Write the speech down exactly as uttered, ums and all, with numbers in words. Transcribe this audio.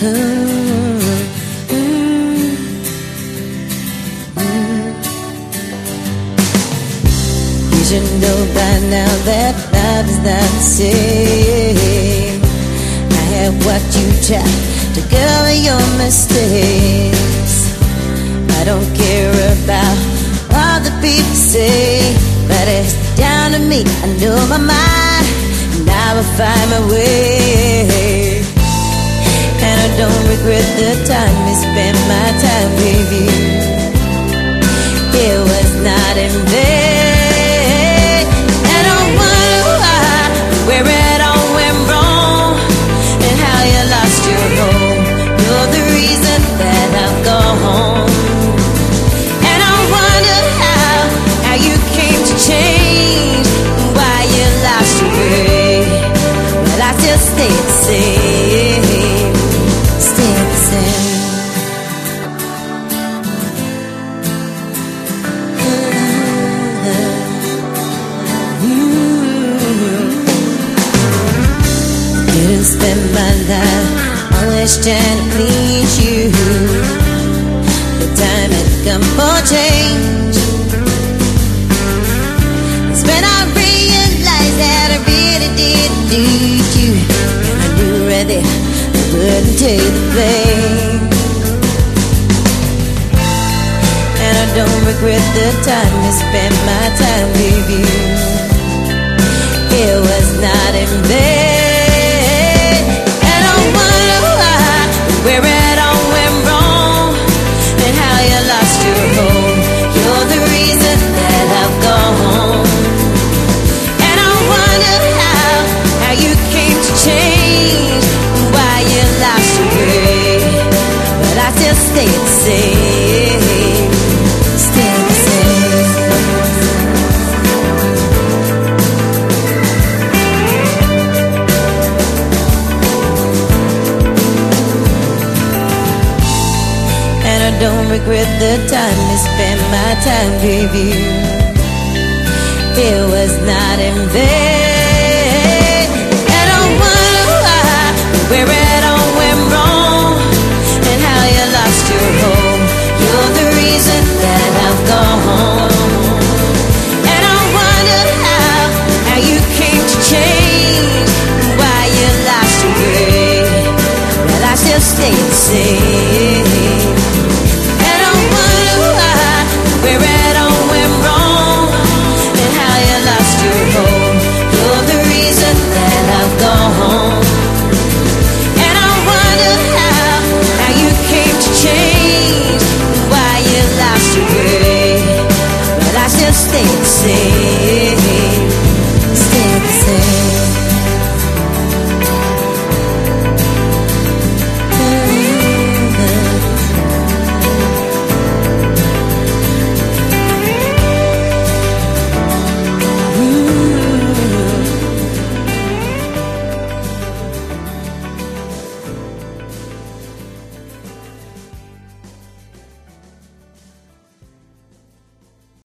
You should know by now that love is not the same. I have watched you try to cover your mistakes. I don't care about all the people say, but it's down to me. I know my mind, and I will find my way. And I don't regret the time I spent my time with you. It was not in vain. And I wonder why, where it all went wrong, and how you lost your home. You're the reason that I've gone home. And I wonder how, how you came to change, why you lost your way. But I still stay the same, stay the same. Didn't spend my life always trying to please you. The time had come for change. It's when I realized that I really didn't need you, and I knew right there I wouldn't take the blame. And I don't regret the time I spent my time with you. It was not in vain. And I wonder why, where it all went wrong, and how you lost your home. You're the reason that I've gone home. And I wonder how, how you came to change, why you lost your way. But I still stay the same, stay the same. I don't regret the time I spent my time with you. It was not in vain. And I wonder why, where it all went wrong, and how you lost your home. You're the reason that I've gone home. And I wonder how, how you came to change, why you lost your way. But I still stay the same. Where it all went wrong, and how you lost your home. You're the reason that I've gone home. And I wonder how, how you came to change, why you lost your way. But I still stay the same.